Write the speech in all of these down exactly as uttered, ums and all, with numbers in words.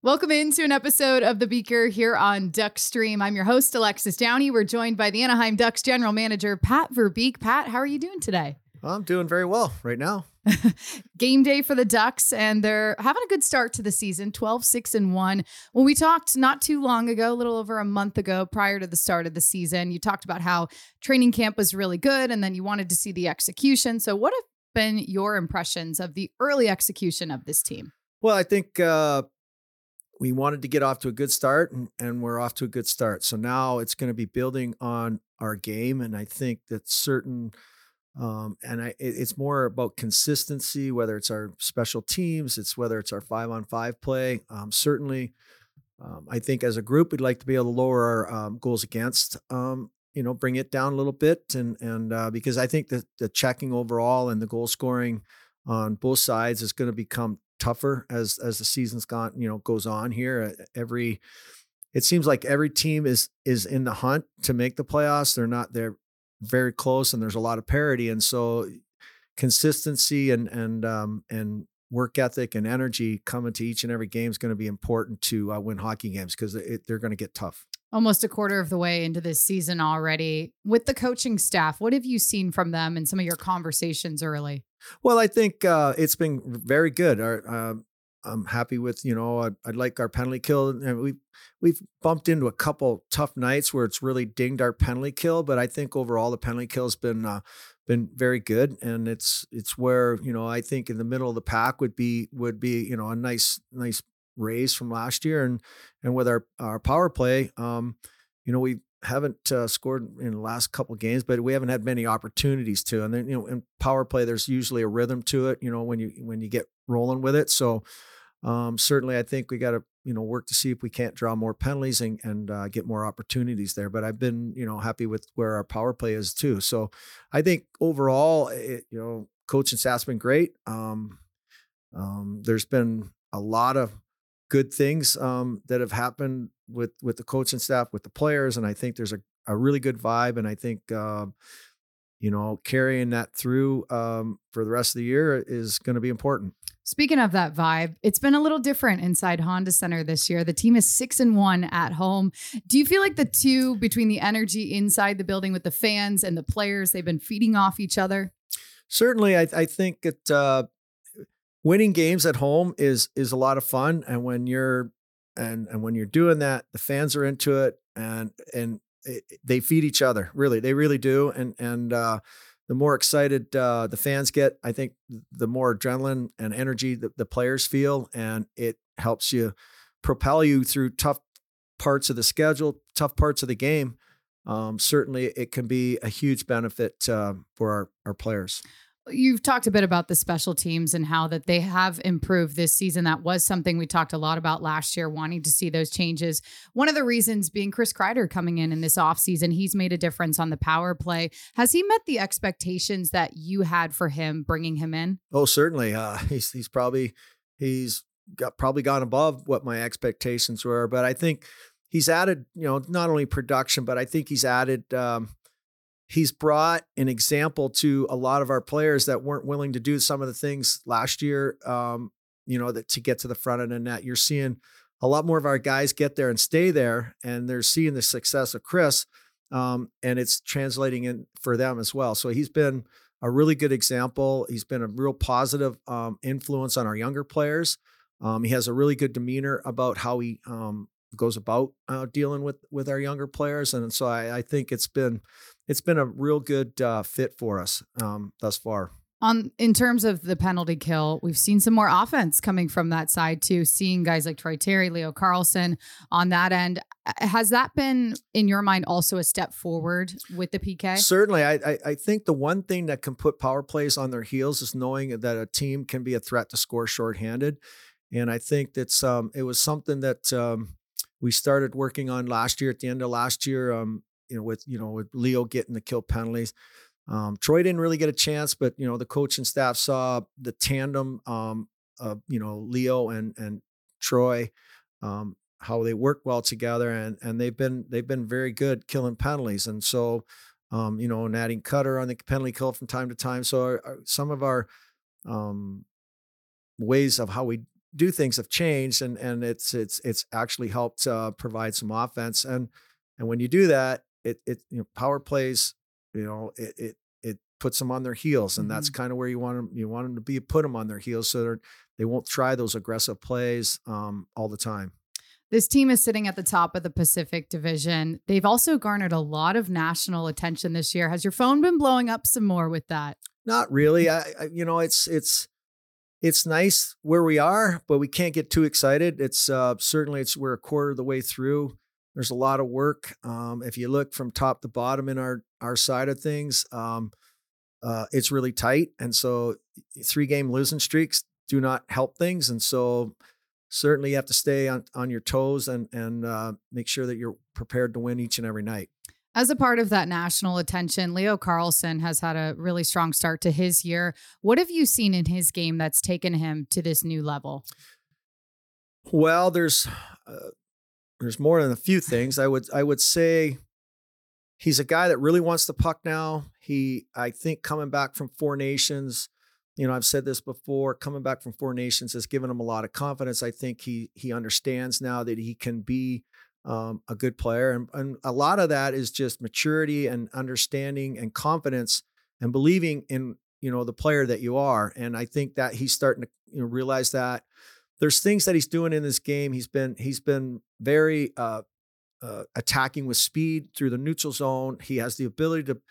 Welcome into an episode of The Beaker here on Duck Stream. I'm your host, Alexis Downey. We're joined by the Anaheim Ducks general manager, Pat Verbeek. Pat, how are you doing today? I'm doing very well right now. Game day for the Ducks, and they're having a good start to the season, twelve six and one. When we talked not too long ago, a little over a month ago, prior to the start of the season, you talked about how training camp was really good, and then you wanted to see the execution. So what have been your impressions of the early execution of this team? Well, I think uh, we wanted to get off to a good start, and, and we're off to a good start. So now it's going to be building on our game, and I think that certain Um, and I, it, it's more about consistency, whether it's our special teams, it's whether it's our five on five play. Um, certainly, um, I think as a group, we'd like to be able to lower our um, goals against, um, you know, bring it down a little bit. And, and uh, because I think that the checking overall and the goal scoring on both sides is going to become tougher as, as the season's gone, you know, goes on here. Every, it seems like every team is, is in the hunt to make the playoffs. They're not there very close, and there's a lot of parity. And so consistency and, and, um, and work ethic and energy coming to each and every game is going to be important to uh, win hockey games, because they're going to get tough. Almost a quarter of the way into this season already. With the coaching staff, what have you seen from them in some of your conversations early? Well, I think uh, it's been very good. Our, uh, I'm happy with, you know, I'd, I'd like our penalty kill. And we we've bumped into a couple tough nights where it's really dinged our penalty kill, but I think overall the penalty kill has been uh, been very good. And it's it's where, you know, I think in the middle of the pack would be would be, you know, a nice nice raise from last year. And and with our our power play, um, you know, we haven't uh, scored in the last couple games, but we haven't had many opportunities to. And then, you know, in power play, there's usually a rhythm to it, you know, when you when you get rolling with it. So um, certainly, I think we got to, you know, work to see if we can't draw more penalties and, and uh, get more opportunities there. But I've been, you know, happy with where our power play is too. So I think overall, it, you know, coaching staff's been great. Um, um, there's been a lot of good things um, that have happened with with the coaching staff, with the players, and I think there's a, a really good vibe. And I think uh, you know, carrying that through um, for the rest of the year is going to be important. Speaking of that vibe, it's been a little different inside Honda Center this year. The team is six and one at home. Do you feel like the two, between the energy inside the building with the fans and the players, they've been feeding off each other? Certainly, I, I think that uh, winning games at home is is a lot of fun, and when you're and and when you're doing that, the fans are into it, and and it, they feed each other. Really, they really do, and and. Uh, The more excited uh, the fans get, I think the more adrenaline and energy that the players feel, and it helps you propel you through tough parts of the schedule, tough parts of the game. Um, certainly, it can be a huge benefit uh, for our, our players. You've talked a bit about the special teams and how that they have improved this season. That was something we talked a lot about last year, wanting to see those changes. One of the reasons being Chris Kreider coming in in this offseason. He's made a difference on the power play. Has he met the expectations that you had for him bringing him in? Oh, certainly. Uh, he's he's probably he's got probably gone above what my expectations were. But I think he's added, you know, not only production, but I think he's added. Um, He's brought an example to a lot of our players that weren't willing to do some of the things last year, um, you know, that to get to the front of the net. You're seeing a lot more of our guys get there and stay there, and they're seeing the success of Chris, um, and it's translating in for them as well. So he's been a really good example. He's been a real positive um, influence on our younger players. Um, he has a really good demeanor about how he um, goes about uh, dealing with with our younger players, and so I, I think it's been it's been a real good uh, fit for us um, thus far. On in terms of the penalty kill, we've seen some more offense coming from that side too. Seeing guys like Troy Terry, Leo Carlsson on that end, has that been in your mind also a step forward with the P K? Certainly, I, I I think the one thing that can put power plays on their heels is knowing that a team can be a threat to score shorthanded, and I think that's um, it was something that um, we started working on last year. At the end of last year, um, you know, with you know with Leo getting the kill penalties. Um, Troy didn't really get a chance, but you know the coaching staff saw the tandem, um, of you know Leo and and Troy, um, how they work well together, and and they've been they've been very good killing penalties, and so um, you know and adding Cutter on the penalty kill from time to time. So our, our, some of our um, ways of how we do things have changed, and and it's it's it's actually helped uh, provide some offense. And and when you do that, it it you know power plays, you know it it it puts them on their heels, and that's Mhm. kind of where you want them you want them to be, put them on their heels so they're they won't try those aggressive plays um, all the time. This team is sitting at the top of the Pacific Division. They've also garnered a lot of national attention this year. Has your phone been blowing up some more with that? Not really. I, I you know it's it's it's nice where we are, but we can't get too excited. It's uh, certainly it's we're a quarter of the way through. There's a lot of work. Um, if you look from top to bottom in our our side of things, um, uh, it's really tight, and so three game losing streaks do not help things. And so certainly you have to stay on on your toes and and uh, make sure that you're prepared to win each and every night. As a part of that national attention, Leo Carlson has had a really strong start to his year. What have you seen in his game that's taken him to this new level? Well, there's uh, there's more than a few things. I would I would say he's a guy that really wants the puck now. He, I think, coming back from Four Nations, you know, I've said this before, coming back from Four Nations has given him a lot of confidence. I think he he understands now that he can be um, a good player, and, and a lot of that is just maturity and understanding and confidence and believing in you know the player that you are. And I think that he's starting to you know realize that there's things that he's doing in this game. He's been he's been very uh, uh, attacking with speed through the neutral zone. He has the ability to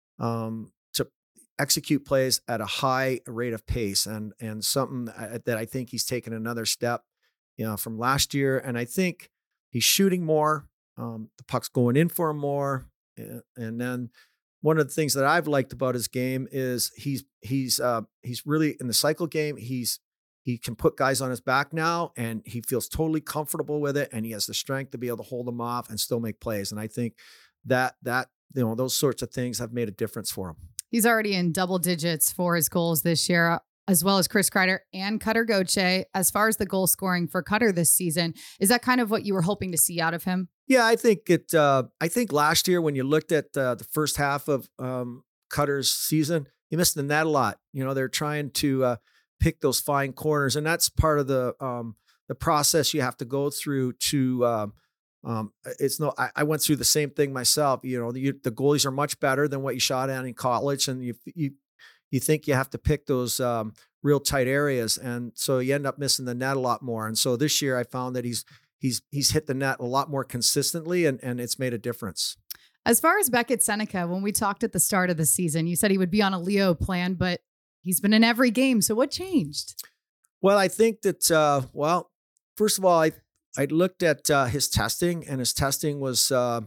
um, to execute plays at a high rate of pace, and and something that I think he's taken another step, you know, from last year. And I think he's shooting more. Um, the puck's going in for him more. And, and then one of the things that I've liked about his game is he's he's uh, he's really in the cycle game. He's he can put guys on his back now, and he feels totally comfortable with it, and he has the strength to be able to hold them off and still make plays. And I think that that you know those sorts of things have made a difference for him. He's already in double digits for his goals this year, as well as Chris Kreider and Cutter Gauthier. As far as the goal scoring for Cutter this season, is that kind of what you were hoping to see out of him? Yeah, I think it. Uh, I think last year when you looked at uh, the first half of um, Cutter's season, he missed the net a lot. You know, they're trying to uh, pick those fine corners, and that's part of the um, the process you have to go through to. Um, um, it's no. I, I went through the same thing myself. You know, the, the goalies are much better than what you shot at in college, and you you you think you have to pick those um, real tight areas, and so you end up missing the net a lot more. And so this year, I found that he's he's he's hit the net a lot more consistently, and and it's made a difference. As far as Beckett Seneca, when we talked at the start of the season, you said he would be on a Leo plan, but he's been in every game. So what changed? Well, I think that uh, well, first of all, I I looked at uh, his testing, and his testing was uh,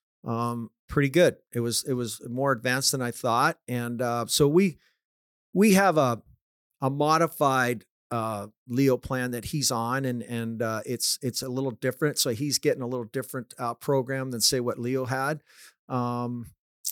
um, pretty good. It was it was more advanced than I thought, and uh, so we we have a a modified uh, Leo plan that he's on, and and uh, it's it's a little different. So he's getting a little different uh, program than say what Leo had, um,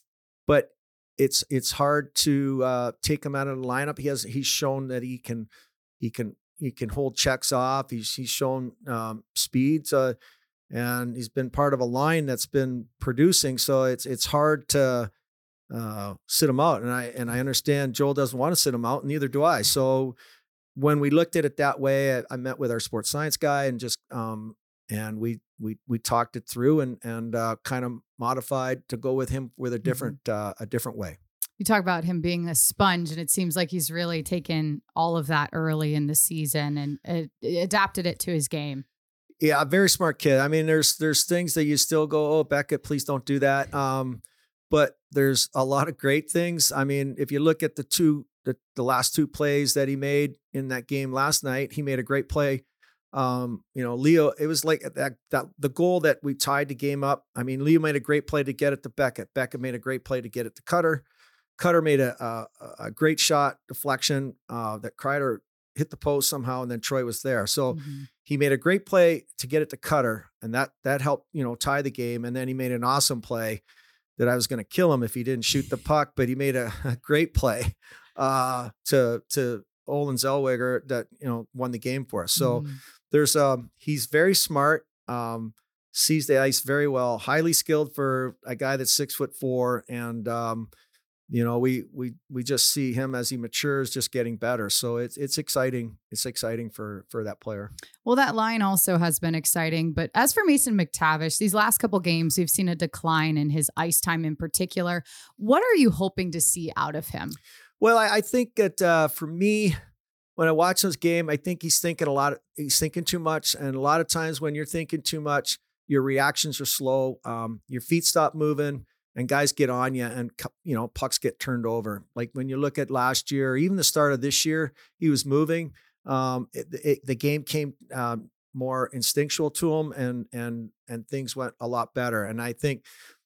but it's it's hard to uh, take him out of the lineup. He has he's shown that he can he can he can hold checks off. He's he's shown um, speeds, uh, and he's been part of a line that's been producing. So it's it's hard to uh, sit him out. And I and I understand Joel doesn't want to sit him out, and neither do I. So when we looked at it that way, I, I met with our sports science guy and just um, and we we we talked it through and and uh, kind of modified to go with him with a different mm-hmm. uh, a different way. You talk about him being a sponge, and it seems like he's really taken all of that early in the season and it, it adapted it to his game. Yeah, a very smart kid. I mean, there's there's things that you still go, oh, Beckett, please don't do that. Um, but there's a lot of great things. I mean, if you look at the two the, the last two plays that he made in that game last night, he made a great play. Um, you know, Leo, it was like that, that the goal that we tied the game up. I mean, Leo made a great play to get it to Beckett. Beckett made a great play to get it to Cutter. Cutter made a, a, a great shot deflection uh, that Kreider hit the post somehow, and then Troy was there. So mm-hmm. he made a great play to get it to Cutter, and that that helped you know tie the game. And then he made an awesome play that I was going to kill him if he didn't shoot the puck, but he made a, a great play uh, to to Olin Zellweger that you know won the game for us. So mm-hmm. there's um he's very smart, um, sees the ice very well, highly skilled for a guy that's six foot four, and um, you know, we we we just see him as he matures, just getting better. So it's it's exciting. It's exciting for for that player. Well, that line also has been exciting. But as for Mason McTavish, these last couple games, we've seen a decline in his ice time in particular. What are you hoping to see out of him? Well, I, I think that uh, for me, when I watch this game, I think he's thinking a lot. Of, he's thinking too much, and a lot of times when you're thinking too much, your reactions are slow. Um, your feet stop moving. And guys get on you, and you know pucks get turned over. Like when you look at last year, even the start of this year, he was moving. Um, it, it, the game came um, more instinctual to him, and and and things went a lot better. And I think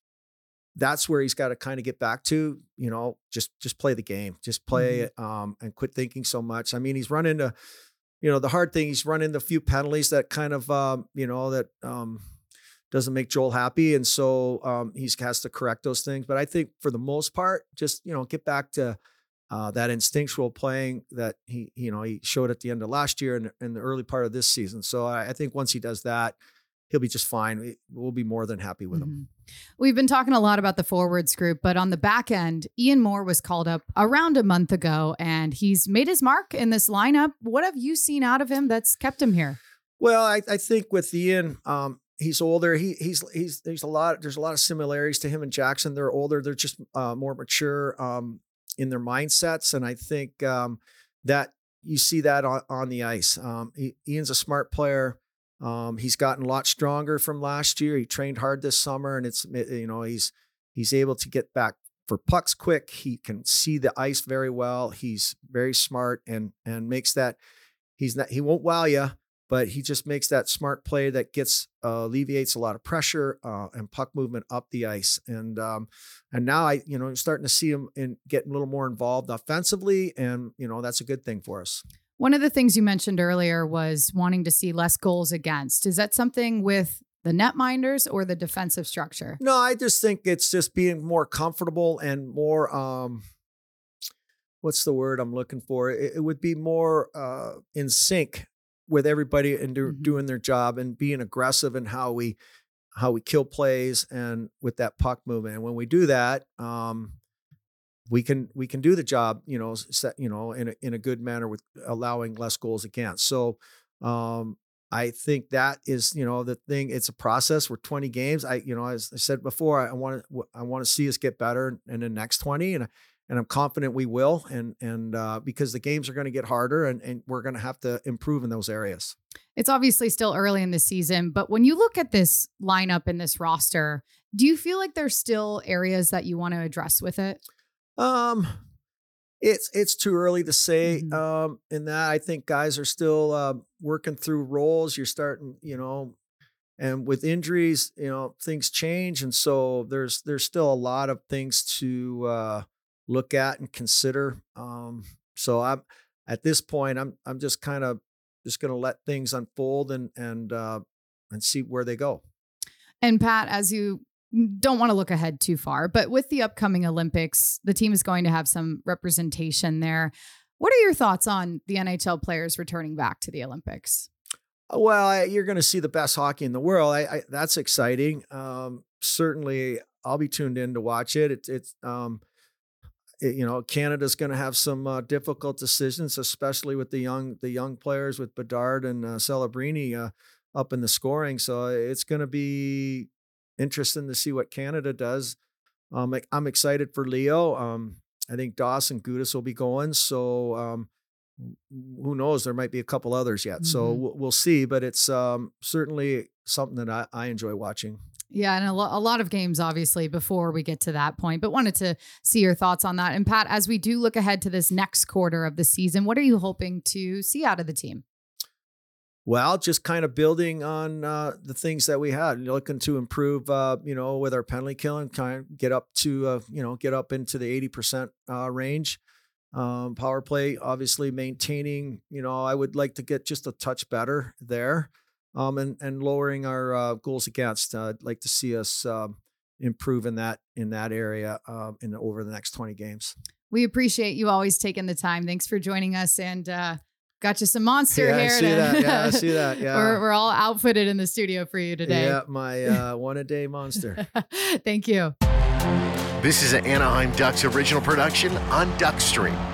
that's where he's got to kind of get back to. You know, just just play the game, just play it, mm-hmm. um, and quit thinking so much. I mean, he's run into, you know, the hard thing. He's run into a few penalties that kind of, um, you know, that. Um, doesn't make Joel happy. And so um, he has to correct those things. But I think for the most part, just, you know, get back to uh, that instinctual playing that he, you know, he showed at the end of last year and in the early part of this season. So I, I think once he does that, he'll be just fine. We'll be more than happy with mm-hmm. him. We've been talking a lot about the forwards group, but on the back end, Ian Moore was called up around a month ago, and he's made his mark in this lineup. What have you seen out of him that's kept him here? Well, I, I think with Ian, um, he's older. He he's he's there's a lot there's a lot of similarities to him and Jackson. They're older. They're just uh, more mature um, in their mindsets, and I think um, that you see that on, on the ice. Um, he, Ian's a smart player. Um, he's gotten a lot stronger from last year. He trained hard this summer, and it's you know he's he's able to get back for pucks quick. He can see the ice very well. He's very smart and and makes that he's not he won't wow you. But he just makes that smart play that gets uh, alleviates a lot of pressure uh, and puck movement up the ice. And um, and now I, you know, I'm starting to see him in getting a little more involved offensively, and you know that's a good thing for us. One of the things you mentioned earlier was wanting to see less goals against. Is that something with the netminders or the defensive structure? No, I just think it's just being more comfortable and more. Um, what's the word I'm looking for? It, it would be more uh, in sync with everybody and do, mm-hmm. doing their job and being aggressive in how we how we kill plays and with that puck movement. And when we do that, um, we can we can do the job, you know, set, you know, in a, in a good manner with allowing less goals against. So um, I think that is, you know, the thing. It's a process. We're twenty games. I, you know, as I said before, I want to I want to see us get better in the next twenty, and and I'm confident we will. And and uh, because the games are going to get harder, and and we're going to have to improve in those areas. It's obviously still early in the season, but when you look at this lineup and this roster, do you feel like there's still areas that you want to address with it? Um, it's it's too early to say. Mm-hmm. Um, in that I think guys are still uh, working through roles. You're starting, you know, and with injuries, you know, things change, and so there's there's still a lot of things to uh, look at and consider. Um, so I'm at this point, I'm I'm just kind of just going to let things unfold and and uh, and see where they go. And Pat, as you don't want to look ahead too far, but with the upcoming Olympics, the team is going to have some representation there. What are your thoughts on the N H L players returning back to the Olympics? Well, I, you're going to see the best hockey in the world. I, I, that's exciting. Um, certainly, I'll be tuned in to watch it. It's, it's um, it, you know, Canada's going to have some uh, difficult decisions, especially with the young the young players with Bedard and uh, Celebrini uh, up in the scoring. So it's going to be interesting to see what Canada does. Um, I'm excited for Leo. Um, I think Dawson Gudis will be going. So um, who knows? There might be a couple others yet. Mm-hmm. So we'll, we'll see. But it's um, certainly something that I, I enjoy watching. Yeah, and a, lo- a lot of games, obviously, before we get to that point. But wanted to see your thoughts on that. And Pat, as we do look ahead to this next quarter of the season, what are you hoping to see out of the team? Well, just kind of building on uh, the things that we had, looking to improve, uh, you know, with our penalty killing, kind of get up to, uh, you know, get up into the eighty percent uh, range. Um, power play, obviously maintaining, you know, I would like to get just a touch better there, um, and and lowering our uh, goals against. Uh, I'd like to see us um, improve in that in that area uh, in over the next twenty games. We appreciate you always taking the time. Thanks for joining us, and uh, got you some Monster yeah, here. I see to, that. Yeah, I see that. Yeah, we're we're all outfitted in the studio for you today. Yeah, my uh, one a day Monster. Thank you. This is an Anaheim Ducks original production on Duckstream.